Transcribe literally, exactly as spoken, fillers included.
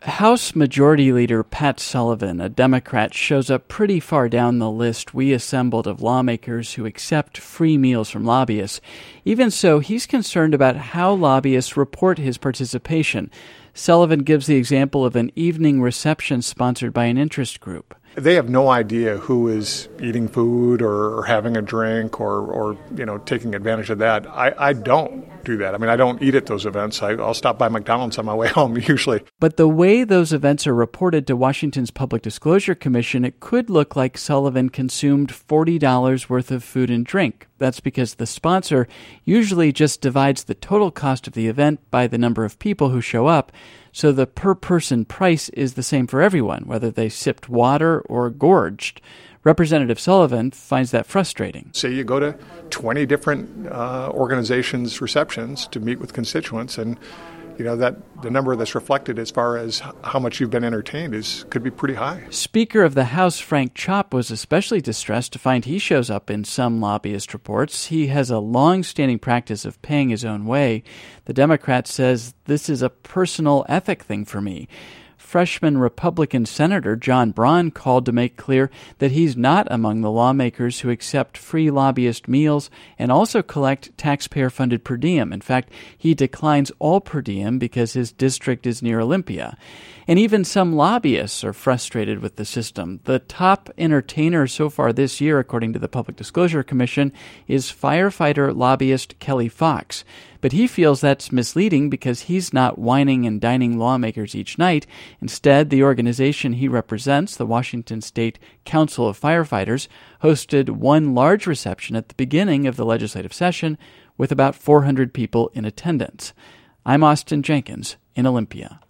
House Majority Leader Pat Sullivan, a Democrat, shows up pretty far down the list we assembled of lawmakers who accept free meals from lobbyists. Even so, he's concerned about how lobbyists report his participation. Sullivan gives the example of an evening reception sponsored by an interest group. They have no idea who is eating food or, or having a drink or, or, you know, taking advantage of that. I, I don't do that. I mean, I don't eat at those events. I, I'll stop by McDonald's on my way home usually. But the way those events are reported to Washington's Public Disclosure Commission, it could look like Sullivan consumed forty dollars worth of food and drink. That's because the sponsor usually just divides the total cost of the event by the number of people who show up, so the per-person price is the same for everyone, whether they sipped water or gorged. Representative Sullivan finds that frustrating. Say you go to twenty different uh, organizations' receptions to meet with constituents, and you know that the number that's reflected as far as how much you've been entertained is could be pretty high. Speaker of the House Frank Chopp was especially distressed to find he shows up in some lobbyist reports. He has a long-standing practice of paying his own way. The Democrat says, "This is a personal ethic thing for me." Freshman Republican Senator John Braun called to make clear that he's not among the lawmakers who accept free lobbyist meals and also collect taxpayer-funded per diem. In fact, he declines all per diem because his district is near Olympia. And even some lobbyists are frustrated with the system. The top entertainer so far this year, according to the Public Disclosure Commission, is firefighter lobbyist Kelly Fox. But he feels that's misleading because he's not whining and dining lawmakers each night. Instead, the organization he represents, the Washington State Council of Firefighters, hosted one large reception at the beginning of the legislative session with about four hundred people in attendance. I'm Austin Jenkins in Olympia.